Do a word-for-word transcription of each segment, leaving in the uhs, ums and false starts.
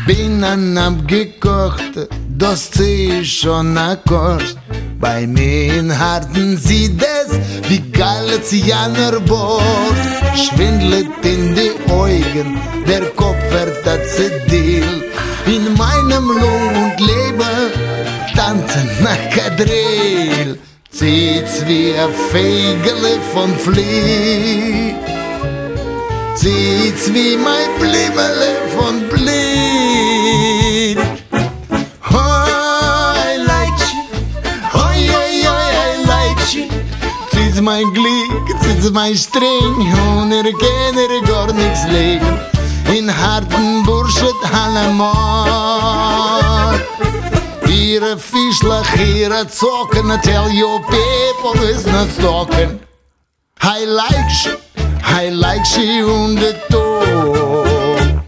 Bin ein abgekochter, das zieh ich schon a Kost. Bei mir in Harten sieht es wie Galizianer Bord. Schwindelt in die Augen, der Kopf wird a Zedil. In meinem Lohn und Leben tanzen nach Kadril. Zieht's wie a Fegele von Flieh. Zieht's wie mein Blimmele von Blied. Oh, I like you. Oh, yeah, yeah, I like you. Zieht's mein Glück, zieht's mein Streng. Und er kann er gar nichts legen. In harten Burschet Hallemann. Ihre Fischlach, ihre Zocken. Tell your people is not talking. I like you. I like she und de Tod.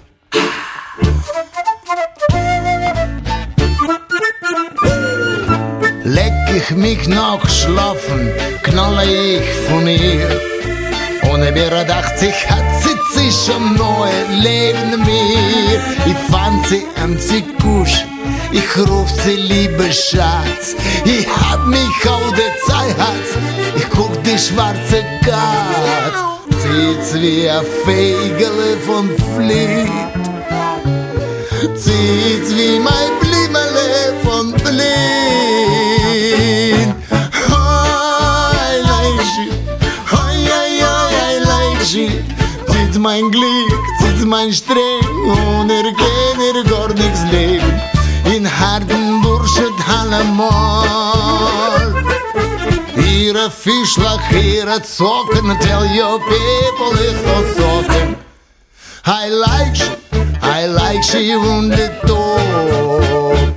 Leck ich mich noch schlafen, knalle ich von ihr. Ohne mir dacht sich, hat sie sich schon neue Leben mir. Ich fand sie am sie kuschen, ich ruf sie liebe Schatz. Ich hab mich auf der Zeit, ich guck die schwarze Katz. Zieht's wie a Fegele von Flied. Zieht's wie mein Blimmele von Blind. Oh, I like you. Oh, yeah, yeah, I like you. Zieht's mein Glück, zieht's mein Streng. Und er kann er gar nichts leben. In harten Burschet Hallemann. Ihre Fischlach, ihre Zocken. Tell your people it's not talking. I like she, I like she und de Tod.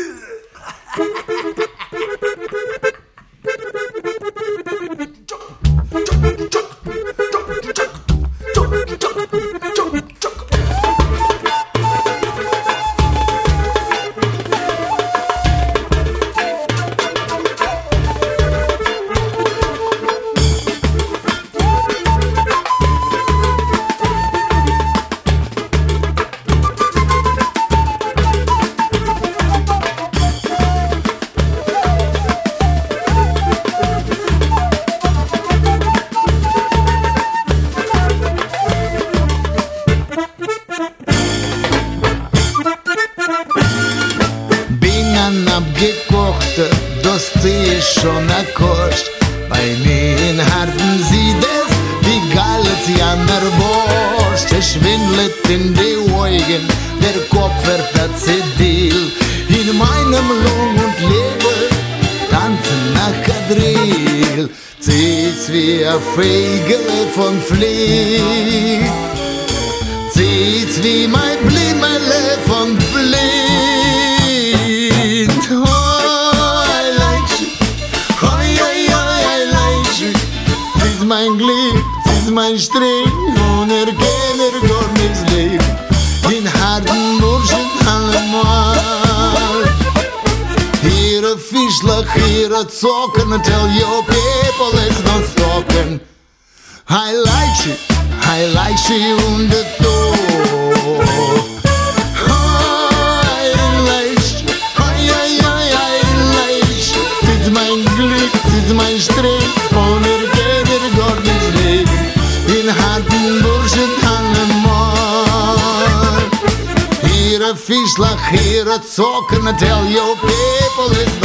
Abgekochte, das zieh ich schon a Kost. Bei mir in Harten sieht es wie Galizianer Borst. Es schwindelt in die Augen, der Kopf wird a Zedil. In meinem Lohn und Leben tanzen nach Kadril. Zieht's wie a Fegele von Flieh. Zieht's wie mein Blimmele von Flieh. Oh, I like you. Oh, yeah, yeah, I like you. Sie ist mein Glück, sie ist mein Streng. Und er kann er gar nichts leben. In harten Burschen allemal. Ihre Fischlach, ihre Zocken. Tell your people it's not talking. I like you, I like you und de Tod. Mein Streng, ohne er gar nichts leben. In harten Burschen Hallemann. Ihre Fischlach, ihre Zocken. Tell your people it's